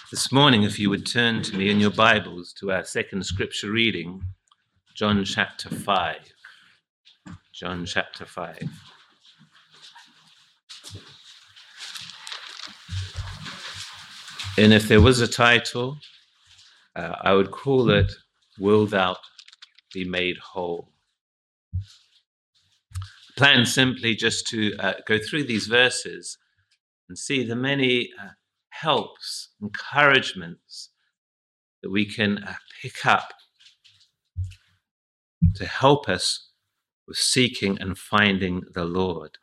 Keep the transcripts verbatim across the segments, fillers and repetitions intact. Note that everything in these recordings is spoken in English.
This morning, if you would turn to me in your Bibles to our second scripture reading, John chapter five. John chapter five. And if there was a title, uh, I would call it, Will Thou Be Made Whole? Plan simply just to uh, go through these verses and see the many uh, helps, encouragements that we can uh, pick up to help us with seeking and finding the Lord.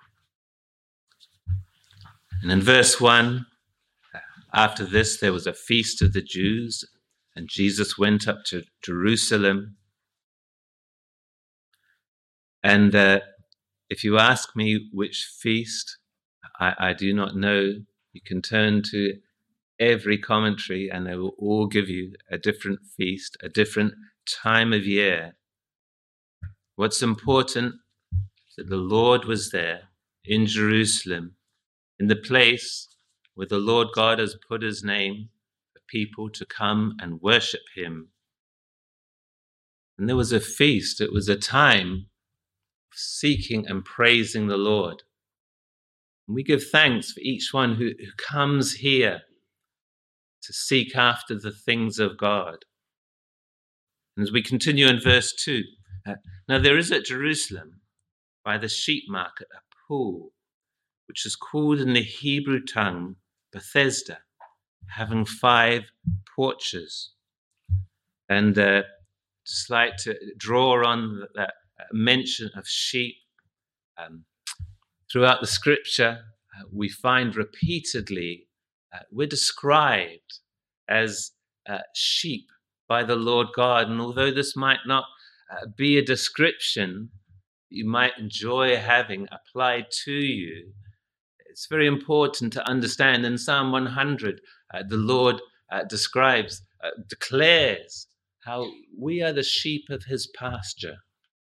And in verse one, after this there was a feast of the Jews, and Jesus went up to Jerusalem. And uh, if you ask me which feast, I, I do not know. You can turn to every commentary and they will all give you a different feast, a different time of year. What's important is that the Lord was there in Jerusalem, in the place where the Lord God has put his name for people to come and worship him. And there was a feast. It was a time of seeking and praising the Lord. And we give thanks for each one who, who comes here to seek after the things of God. And as we continue in verse two, uh, now there is at Jerusalem by the sheep market a pool, which is called in the Hebrew tongue Bethesda, having five porches. And uh, just like to draw on that mention of sheep, um, throughout the scripture, uh, we find repeatedly uh, we're described as uh, sheep by the Lord God. And although this might not uh, be a description you might enjoy having applied to you, it's very important to understand. In Psalm one hundred, uh, the Lord uh, describes, uh, declares how we are the sheep of his pasture.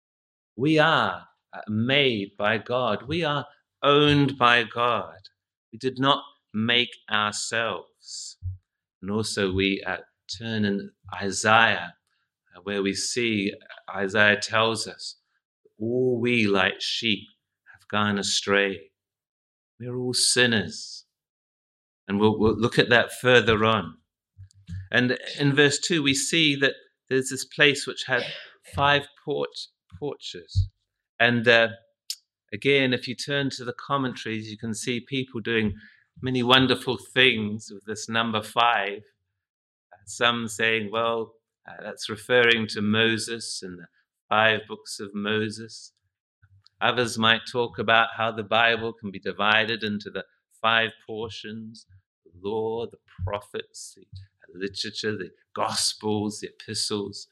We are uh, made by God. We are owned by God. We did not make ourselves. And also we uh, turn in Isaiah, uh, where we see Isaiah tells us, all we like sheep have gone astray. We're all sinners. And we'll, we'll look at that further on. And in verse two, we see that there's this place which had five porch, porches. And uh, again, if you turn to the commentaries, you can see people doing many wonderful things with this number five. Uh, some saying, well, uh, that's referring to Moses and the five books of Moses. Others might talk about how the Bible can be divided into the five portions: the law, the prophets, the literature, the gospels, the epistles.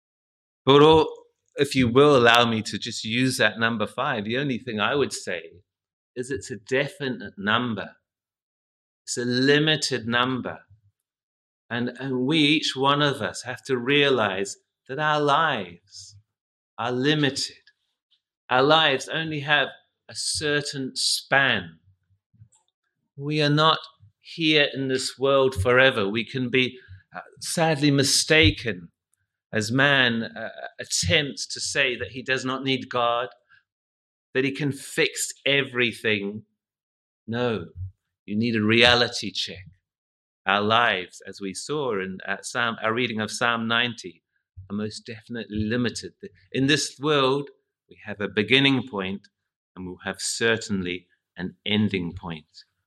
But all, if you will allow me to just use that number five, the only thing I would say is it's a definite number. It's a limited number. And, and we, each one of us, have to realize that our lives are limited. Our lives only have a certain span. We are not here in this world forever. We can be uh, sadly mistaken as man uh, attempts to say that he does not need God, that he can fix everything. No, you need a reality check. Our lives, as we saw in uh, Psalm, our reading of Psalm ninety, are most definitely limited. In this world, we have a beginning point and we'll have certainly an ending point.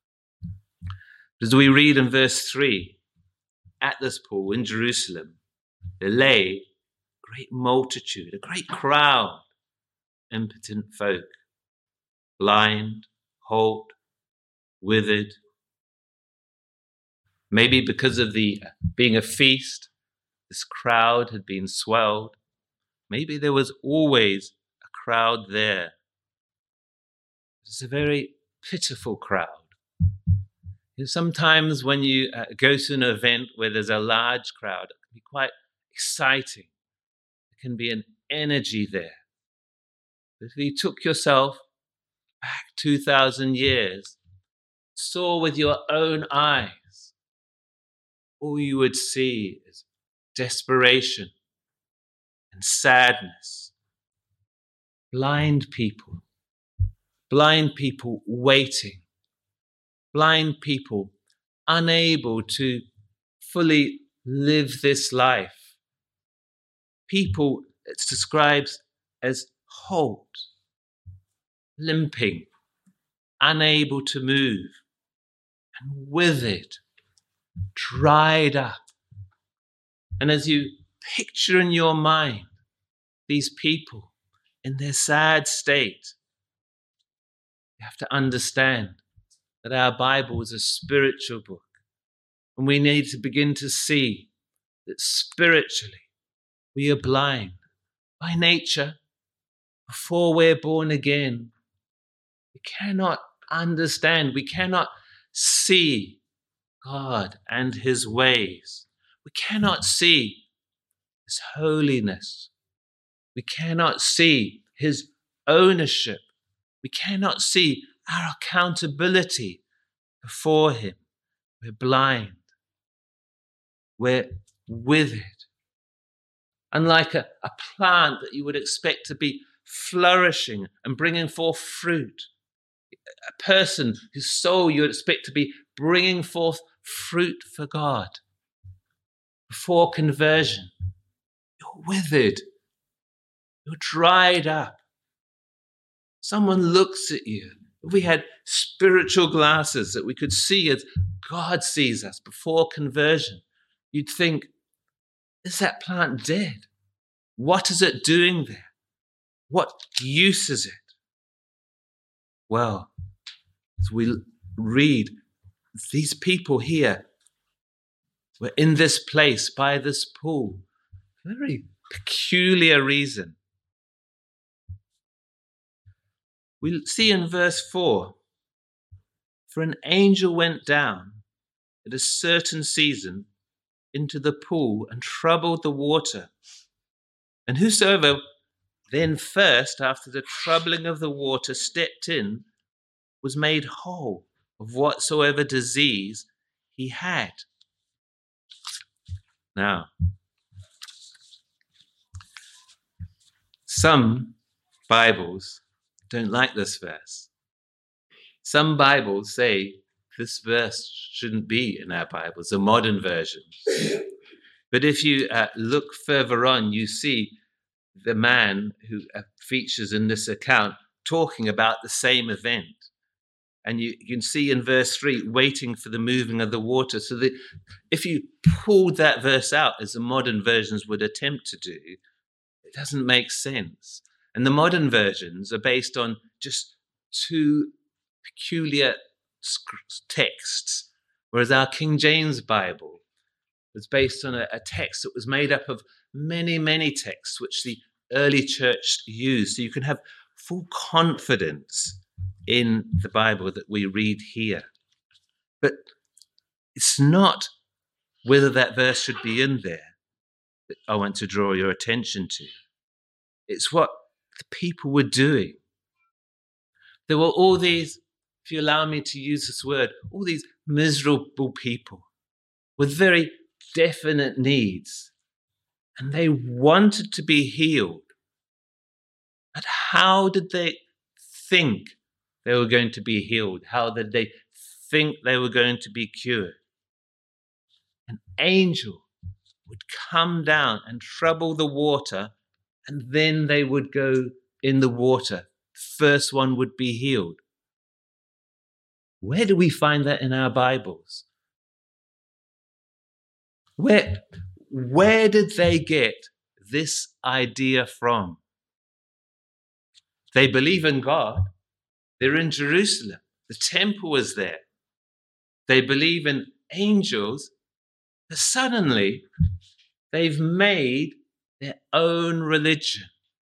As we read in verse three, at this pool in Jerusalem, there lay a great multitude, a great crowd, impotent folk, blind, halt, withered. Maybe because of the being a feast, this crowd had been swelled. Maybe there was always a crowd there. It's a very pitiful crowd. You know, sometimes when you uh, go to an event where there's a large crowd, it can be quite exciting. There can be an energy there. But if you took yourself back two thousand years, saw with your own eyes all you would see is desperation and sadness. Blind people, blind people waiting, blind people unable to fully live this life. People it's described as halt, limping, unable to move, and withered, dried up. And as you picture in your mind these people in their sad state, you have to understand that our Bible is a spiritual book. And we need to begin to see that spiritually we are blind. By nature, before we're born again, we cannot understand, we cannot see God and his ways. We cannot see his holiness. We cannot see his ownership. We cannot see our accountability before him. We're blind. We're withered. Unlike a, a plant that you would expect to be flourishing and bringing forth fruit, a person whose soul you would expect to be bringing forth fruit for God. Before conversion, you're withered. You're dried up. Someone looks at you. If we had spiritual glasses that we could see as God sees us before conversion, you'd think, is that plant dead? What is it doing there? What use is it? Well, as we read, these people here were in this place by this pool for a very peculiar reason. We see in verse four, for an angel went down at a certain season into the pool and troubled the water. And whosoever then first, after the troubling of the water, stepped in, was made whole of whatsoever disease he had. Now, some Bibles don't like this verse. Some Bibles say this verse shouldn't be in our Bibles, the modern version. But if you uh, look further on, you see the man who uh, features in this account talking about the same event. And you, you can see in verse three, waiting for the moving of the water. So that if you pulled that verse out, as the modern versions would attempt to do, it doesn't make sense. And the modern versions are based on just two peculiar texts, whereas our King James Bible was based on a, a text that was made up of many, many texts which the early church used. So you can have full confidence in the Bible that we read here. But it's not whether that verse should be in there that I want to draw your attention to. It's what the people were doing. There were all these, if you allow me to use this word, all these miserable people with very definite needs. And they wanted to be healed. But how did they think they were going to be healed? How did they think they were going to be cured? An angel would come down and trouble the water, and then they would go in the water. The first one would be healed. Where do we find that in our Bibles? Where, where did they get this idea from? They believe in God. They're in Jerusalem. The temple is there. They believe in angels. But suddenly, they've made their own religion.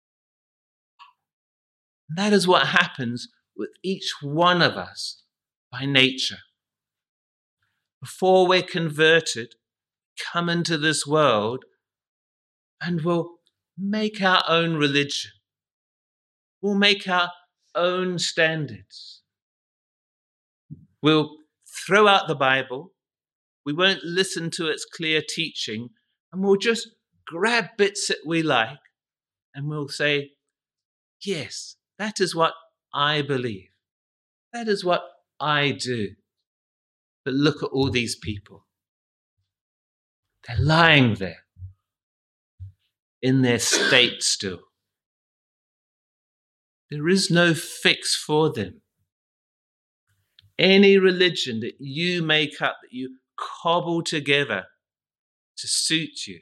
And that is what happens with each one of us by nature. Before we're converted, come into this world and we'll make our own religion. We'll make our own standards. We'll throw out the Bible. We won't listen to its clear teaching, and we'll just grab bits that we like and we'll say, yes, that is what I believe. That is what I do. But look at all these people. They're lying there in their state still. There is no fix for them. Any religion that you make up, that you cobble together to suit you,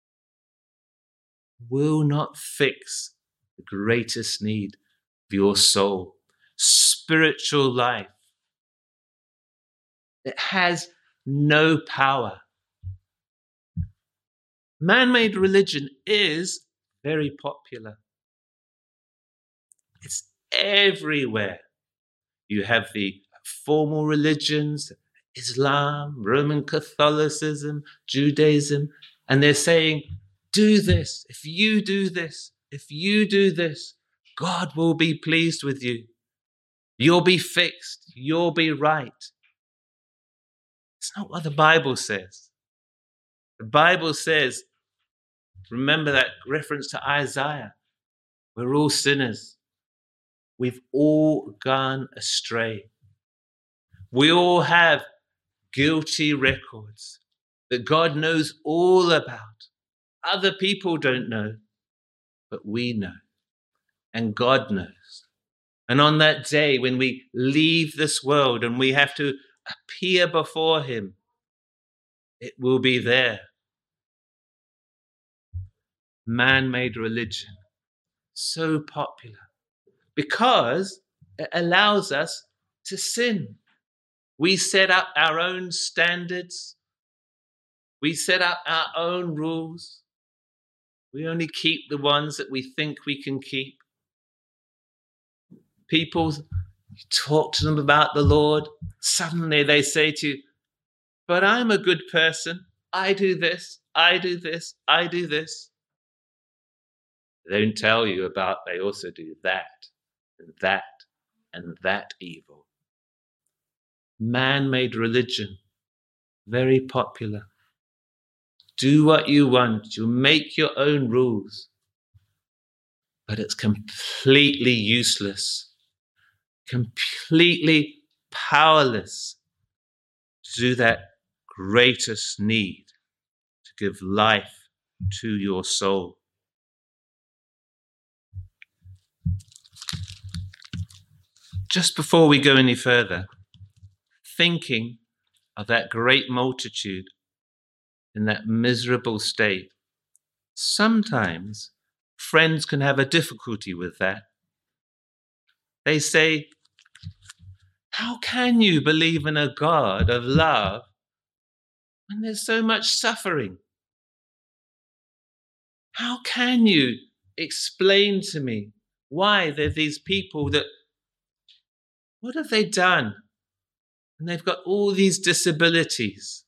will not fix the greatest need of your soul, spiritual life. It has no power. Man-made religion is very popular. It's everywhere. You have the formal religions, Islam, Roman Catholicism, Judaism, and they're saying, do this. If you do this, if you do this, God will be pleased with you. You'll be fixed. You'll be right. It's not what the Bible says. The Bible says, remember that reference to Isaiah, we're all sinners. We've all gone astray. We all have guilty records that God knows all about. Other people don't know, but we know. And God knows. And on that day when we leave this world and we have to appear before him, it will be there. Man-made religion, so popular, because it allows us to sin. We set up our own standards. We set up our own rules. We only keep the ones that we think we can keep. People, you talk to them about the Lord, suddenly they say to you, but I'm a good person. I do this, I do this, I do this. They don't tell you about they also do that and that and that evil. Man-made religion, very popular. Do what you want. You make your own rules. But it's completely useless, completely powerless to do that greatest need, to give life to your soul. Just before we go any further, thinking of that great multitude in that miserable state, sometimes friends can have a difficulty with that. They say, how can you believe in a God of love when there's so much suffering? How can you explain to me why there are these people that, what have they done? And they've got all these disabilities.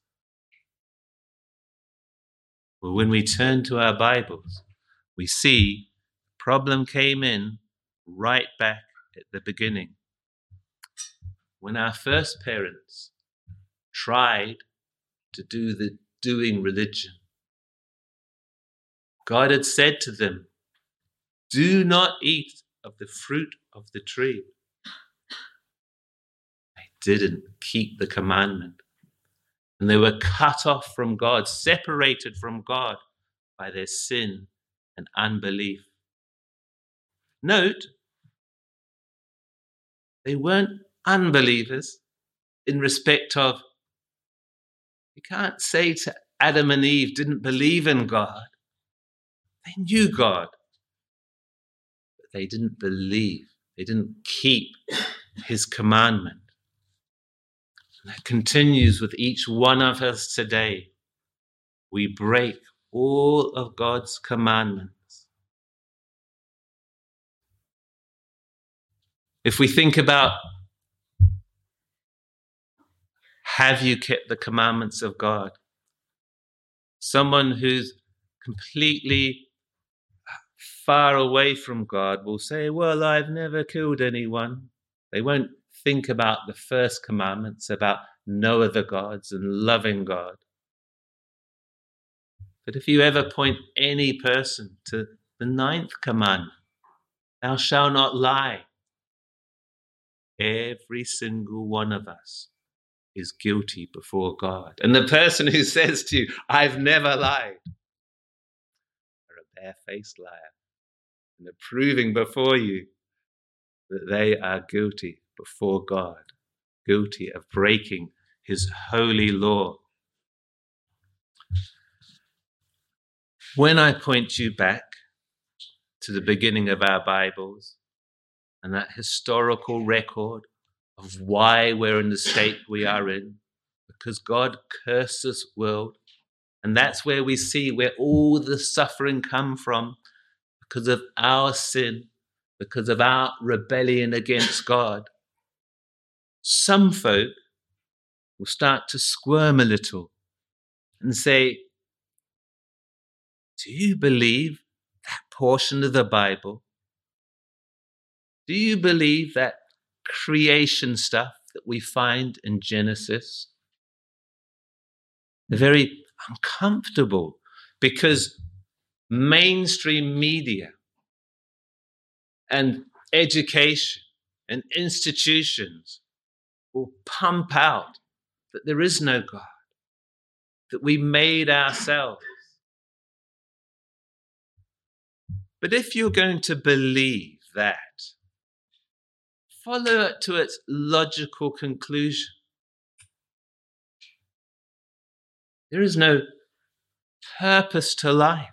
Well, when we turn to our Bibles, we see the problem came in right back at the beginning. When our first parents tried to do the doing religion, God had said to them, do not eat of the fruit of the tree. They didn't keep the commandment. And they were cut off from God, separated from God by their sin and unbelief. Note, they weren't unbelievers in respect of, you can't say to Adam and Eve didn't believe in God. They knew God, but they didn't believe. They didn't keep his commandment. And that continues with each one of us today. We break all of God's commandments. If we think about, have you kept the commandments of God? Someone who's completely far away from God will say, well, I've never killed anyone. They won't think about the first commandments, about no other gods and loving God. But if you ever point any person to the ninth commandment, thou shalt not lie, every single one of us is guilty before God. And the person who says to you, I've never lied, are a barefaced liar. And they're proving before you that they are guilty before God, guilty of breaking his holy law. When I point you back to the beginning of our Bibles and that historical record of why we're in the state we are in, because God cursed this world, and that's where we see where all the suffering come from, because of our sin, because of our rebellion against God. Some folk will start to squirm a little and say, do you believe that portion of the Bible? Do you believe that creation stuff that we find in Genesis? They're very uncomfortable because mainstream media and education and institutions will pump out that there is no God, that we made ourselves. But if you're going to believe that, follow it to its logical conclusion. There is no purpose to life.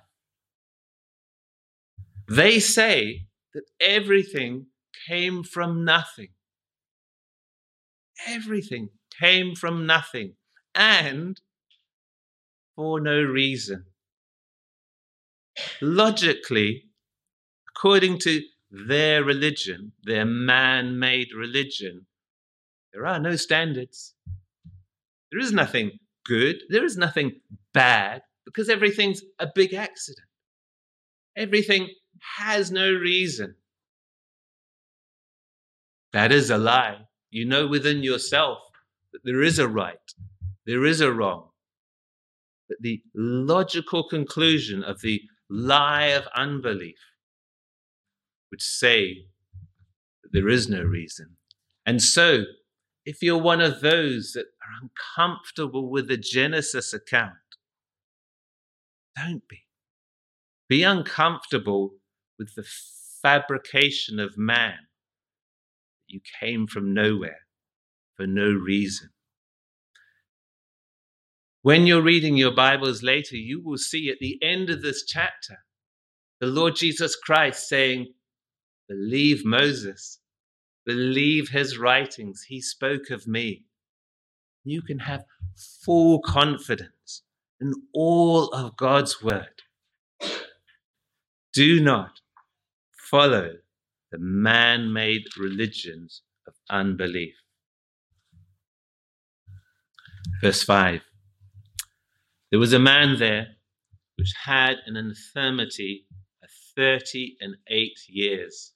They say that everything came from nothing. Everything came from nothing and for no reason. Logically, according to their religion, their man-made religion, there are no standards. There is nothing good. There is nothing bad because everything's a big accident. Everything has no reason. That is a lie. You know within yourself that there is a right, there is a wrong. But the logical conclusion of the lie of unbelief would say that there is no reason. And so, if you're one of those that are uncomfortable with the Genesis account, don't be. Be uncomfortable with the fabrication of man. You came from nowhere for no reason. When you're reading your Bibles later, you will see at the end of this chapter, the Lord Jesus Christ saying, believe Moses, believe his writings, he spoke of me. You can have full confidence in all of God's word. Do not follow the man-made religions of unbelief. Verse five. There was a man there which had an infirmity of thirty and eight years.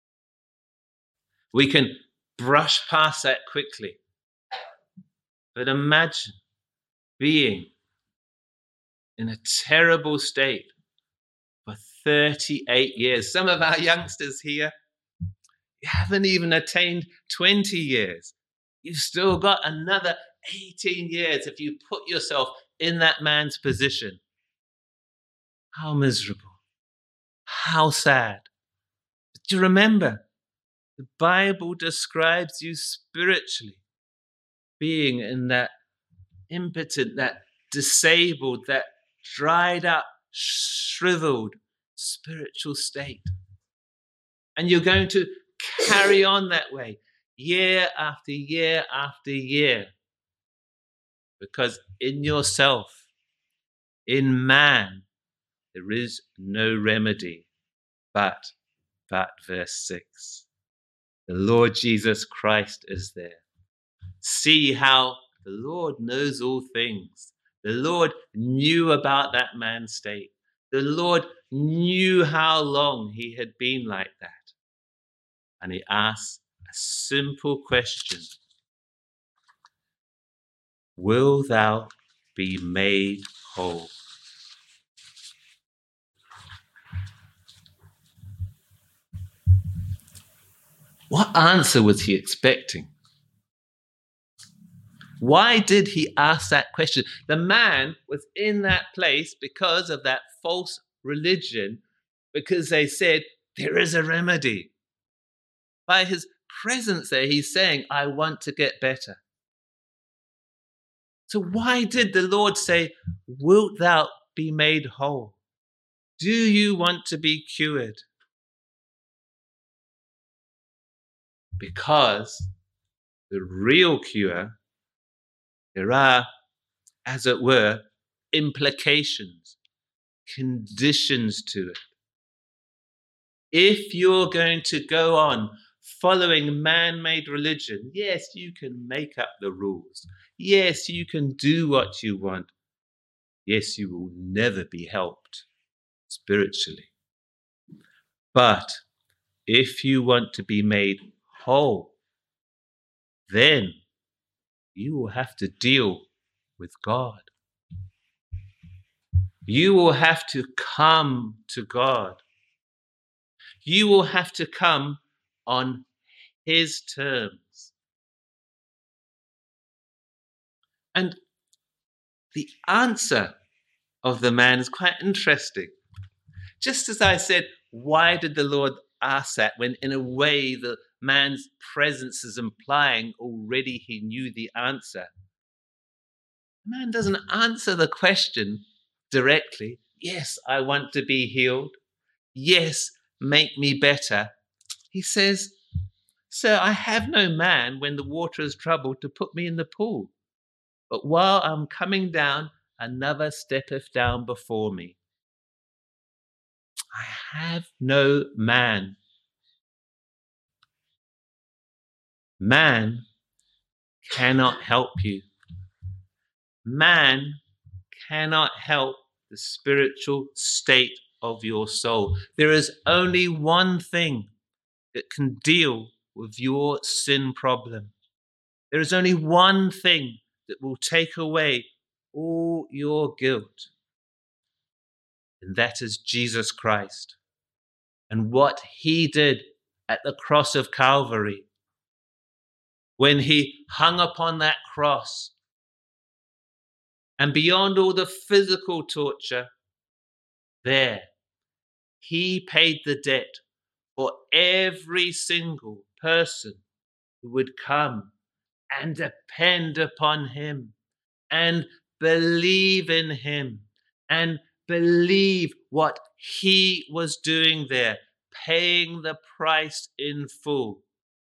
We can brush past that quickly. But imagine being in a terrible state for thirty-eight years. Some of our youngsters here, you haven't even attained twenty years. You've still got another eighteen years if you put yourself in that man's position. How miserable. How sad. But do you remember, the Bible describes you spiritually being in that impotent, that disabled, that dried up, shriveled spiritual state. And you're going to carry on that way year after year after year. Because in yourself, in man, there is no remedy. But, but verse six, the Lord Jesus Christ is there. See how the Lord knows all things. The Lord knew about that man's state. The Lord knew how long he had been like that. And he asked a simple question. will thou be made whole? What answer was he expecting? Why did he ask that question? The man was in that place because of that false religion, because they said, there is a remedy. By his presence there, he's saying, I want to get better. So why did the Lord say, wilt thou be made whole? Do you want to be cured? Because the real cure, there are, as it were, implications, conditions to it. If you're going to go on following man-made religion, yes, you can make up the rules. Yes, you can do what you want. Yes, you will never be helped spiritually. But if you want to be made whole, then you will have to deal with God. You will have to come to God. You will have to come on his terms. And the answer of the man is quite interesting. Just as I said, why did the Lord ask that, when in a way the man's presence is implying already he knew the answer? The man doesn't answer the question directly. Yes, I want to be healed. Yes, make me better. He says, sir, I have no man when the water is troubled to put me in the pool. But while I'm coming down, another steppeth down before me. I have no man. Man cannot help you. Man cannot help the spiritual state of your soul. There is only one thing that can deal with your sin problem. There is only one thing that will take away all your guilt. And that is Jesus Christ. And what he did at the cross of Calvary, when he hung upon that cross, and beyond all the physical torture, there, he paid the debt for every single person who would come and depend upon him and believe in him and believe what he was doing there, paying the price in full.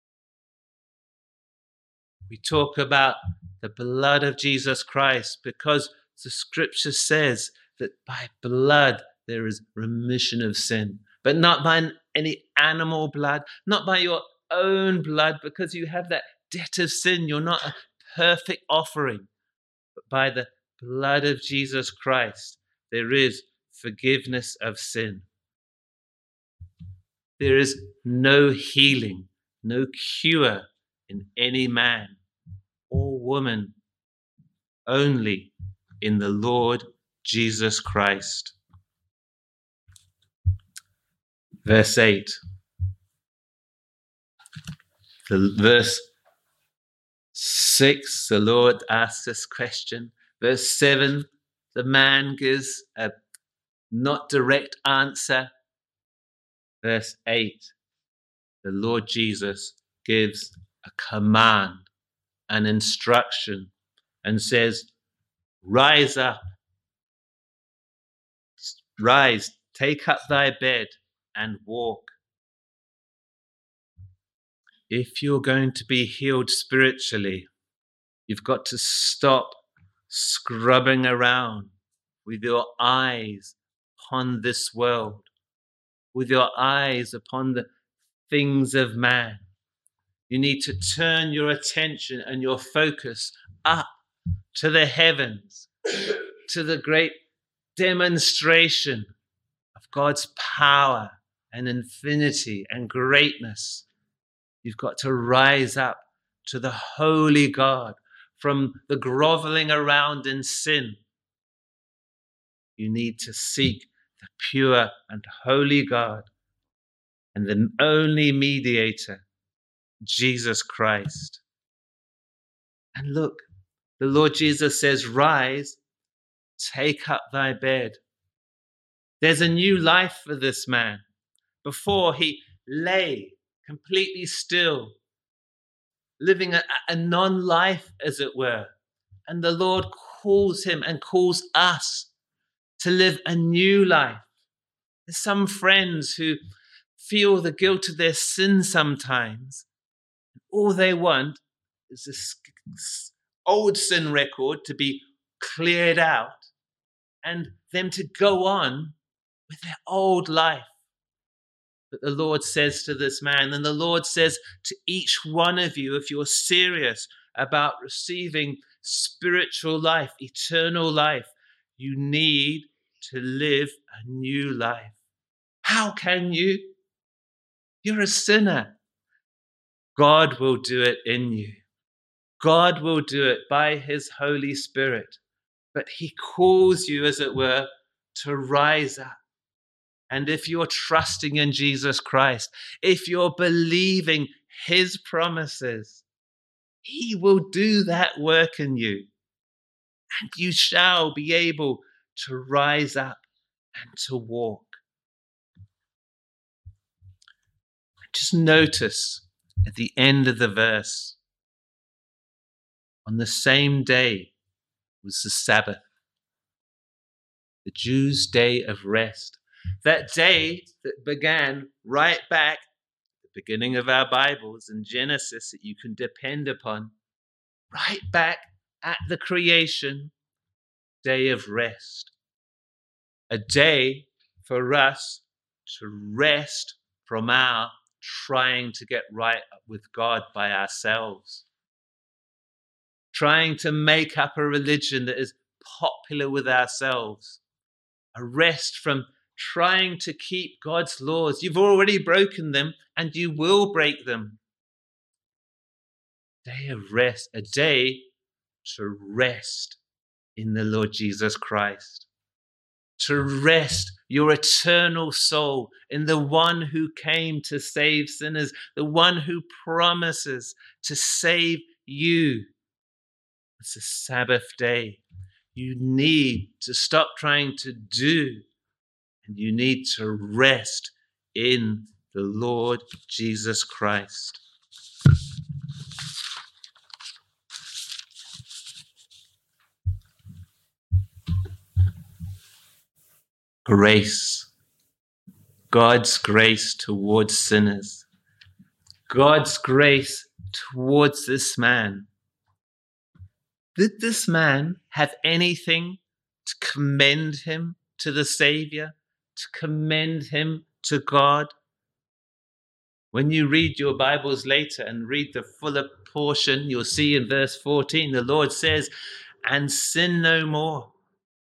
We talk about the blood of Jesus Christ because the scripture says that by blood there is remission of sin, but not by any animal blood, not by your own blood, because you have that debt of sin. You're not a perfect offering, but by the blood of Jesus Christ, there is forgiveness of sin. There is no healing, no cure in any man or woman, only in the Lord Jesus Christ. Verse eight. The verse six, the Lord asks this question. Verse seven, the man gives a not direct answer. Verse eight, the Lord Jesus gives a command, an instruction, and says, rise up, rise, take up thy bed and walk. If you're going to be healed spiritually, you've got to stop scrubbing around with your eyes upon this world, with your eyes upon the things of man. You need to turn your attention and your focus up to the heavens, to the great demonstration of God's power and infinity and greatness. You've got to rise up to the holy God, from the groveling around in sin. You need to seek the pure and holy God and the only mediator, Jesus Christ. And look, the Lord Jesus says, rise, take up thy bed. There's a new life for this man. Before, he lay completely still, living a, a non-life, as it were. And the Lord calls him and calls us to live a new life. There's some friends who feel the guilt of their sin sometimes. All they want is this old sin record to be cleared out and them to go on with their old life. But the Lord says to this man, and the Lord says to each one of you, if you're serious about receiving spiritual life, eternal life, you need to live a new life. How can you? You're a sinner. God will do it in you. God will do it by his Holy Spirit. But he calls you, as it were, to rise up. And if you're trusting in Jesus Christ, if you're believing his promises, he will do that work in you. And you shall be able to rise up and to walk. Just notice at the end of the verse, on the same day was the Sabbath, the Jews' day of rest. That day that began right back at the beginning of our Bibles in Genesis, that you can depend upon, right back at the creation, day of rest. A day for us to rest from our trying to get right with God by ourselves. Trying to make up a religion that is popular with ourselves. A rest from trying to keep God's laws. You've already broken them and you will break them. Day of rest, a day to rest in the Lord Jesus Christ. To rest your eternal soul in the one who came to save sinners, the one who promises to save you. It's a Sabbath day. You need to stop trying to do, and you need to rest in the Lord Jesus Christ. Grace. God's grace towards sinners. God's grace towards this man. Did this man have anything to commend him to the Savior, to commend him to God? When you read your Bibles later and read the fuller portion, you'll see in verse fourteen, the Lord says, and sin no more.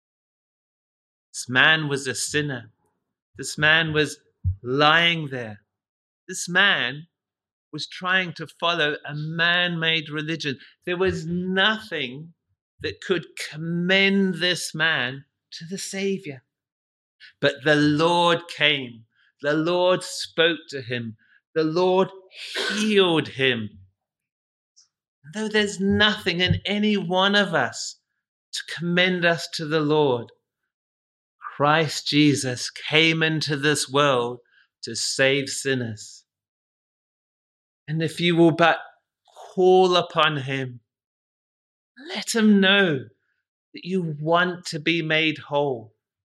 This man was a sinner. This man was lying there. This man was trying to follow a man-made religion. There was nothing that could commend this man to the Savior. But the Lord came. The Lord spoke to him. The Lord healed him. Though there's nothing in any one of us to commend us to the Lord, Christ Jesus came into this world to save sinners. And if you will but call upon him, let him know that you want to be made whole,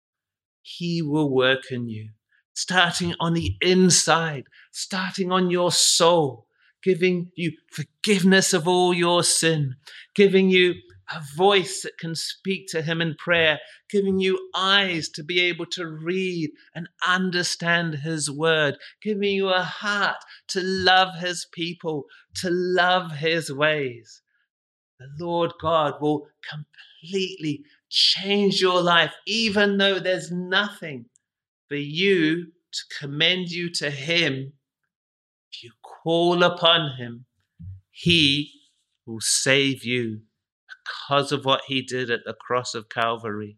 he will work in you, starting on the inside, starting on your soul, giving you forgiveness of all your sin, giving you a voice that can speak to him in prayer, giving you eyes to be able to read and understand his word, giving you a heart to love his people, to love his ways. The Lord God will completely change your life, even though there's nothing for you to commend you to him. If you call upon him, he will save you. because of what he did at the cross of Calvary.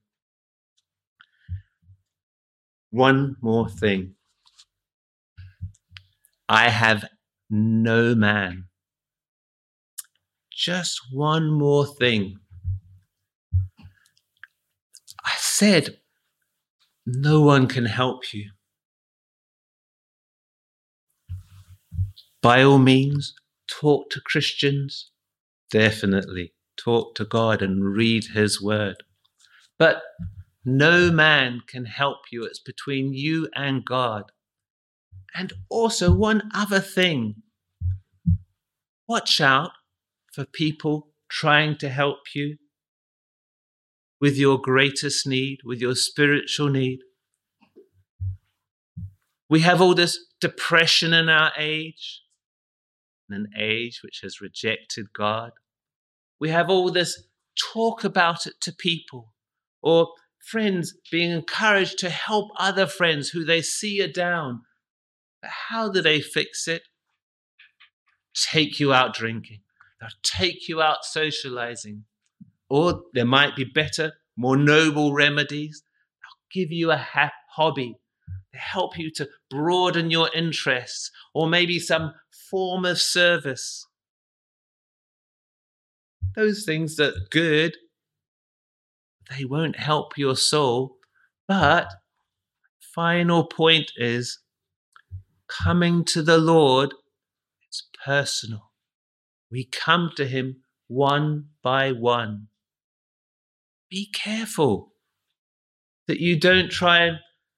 One more thing. I have no man. Just one more thing. I said, no one can help you. By all means, talk to Christians. Definitely talk to God and read his word. But no man can help you. It's between you and God. And also one other thing. Watch out for people trying to help you with your greatest need, with your spiritual need. We have all this depression in our age, in an age which has rejected God. We have all this talk about it to people, or friends being encouraged to help other friends who they see are down. But how do they fix it? Take you out drinking. They'll take you out socializing. Or there might be better, more noble remedies. They'll give you a ha- hobby. They help you to broaden your interests, or maybe some form of service. Those things that are good, they won't help your soul. But final point is, coming to the Lord, it's personal. We come to him one by one. Be careful that you don't try and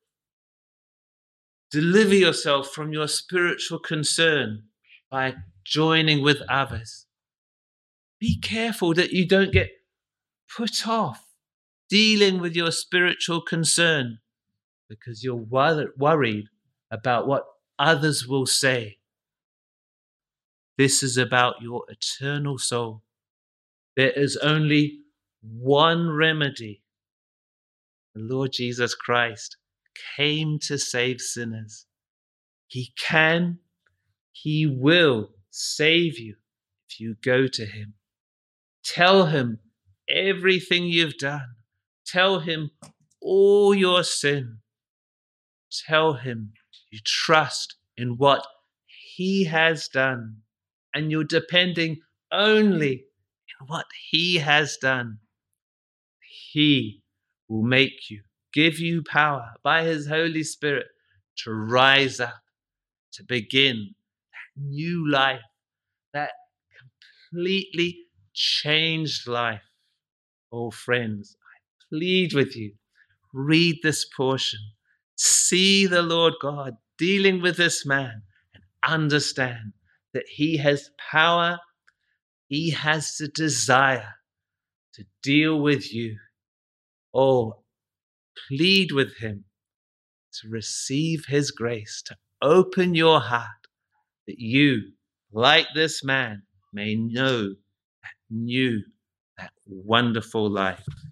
deliver yourself from your spiritual concern by joining with others. Be careful that you don't get put off dealing with your spiritual concern because you're wor- worried about what others will say. This is about your eternal soul. There is only one remedy. The Lord Jesus Christ came to save sinners. He can, he will save you if you go to him. Tell him everything you've done. Tell him all your sin. Tell him you trust in what he has done, and you're depending only on what he has done. He will make you, give you power by his Holy Spirit to rise up, to begin that new life, that completely changed life. Oh, friends, I plead with you, read this portion. See the Lord God dealing with this man and understand that he has power, he has the desire to deal with you. Oh, plead with him to receive his grace, to open your heart, that you, like this man, may know that new, that wonderful life.